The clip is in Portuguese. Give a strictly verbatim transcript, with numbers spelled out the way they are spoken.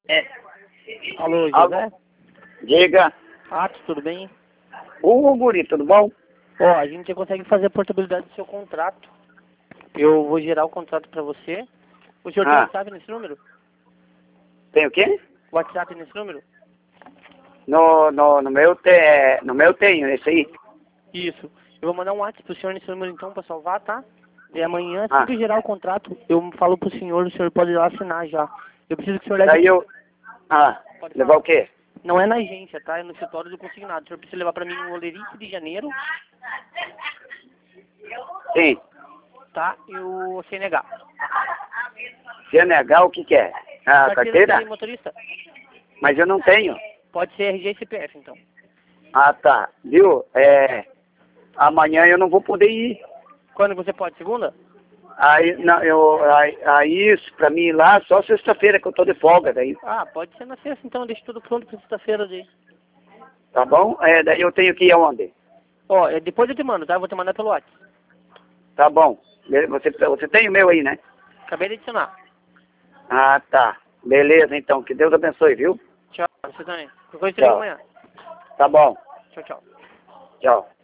É. Alô, Alô? José? Diga. Atos, tudo bem? Ô, guri, tudo bom? Ó, a gente consegue fazer a portabilidade do seu contrato. Eu vou gerar o contrato pra você. O senhor tem Ah. WhatsApp nesse número? Tem o quê? WhatsApp nesse número? No, no, no, meu, te, no meu tenho esse aí. Isso. Eu vou mandar um WhatsApp pro senhor nesse número então pra salvar, tá? E amanhã, assim Ah. que eu gerar o contrato, eu falo pro senhor, o senhor pode ir lá assinar já. Eu preciso que o senhor leve... Daí eu... Ah, Pode levar falar. o quê? Não é na agência, tá? É no escritório do consignado. O senhor precisa levar pra mim o Olerite de Janeiro, Sim. tá? E o C N H. C N H, o que que é? A carteira? de motorista? Mas eu não tenho. Pode ser R G e C P F, então. Ah, tá. Viu? É... Amanhã eu não vou poder ir. Quando você pode? Segunda? Aí, não, eu, aí, aí isso, pra mim ir lá, só sexta-feira que eu tô de folga daí. Ah, pode ser na sexta, então. Deixa tudo pronto pra sexta-feira daí. Tá bom? É, daí eu tenho que ir aonde? Ó, é, depois eu te mando, tá? Eu vou te mandar pelo WhatsApp. Tá bom. Você, você tem o meu aí, né? Acabei de adicionar. Ah, tá. Beleza, então. Que Deus abençoe, viu? Tchau. Você também. Depois eu te ligo Tchau. amanhã. Tá bom. Tchau, tchau. Tchau.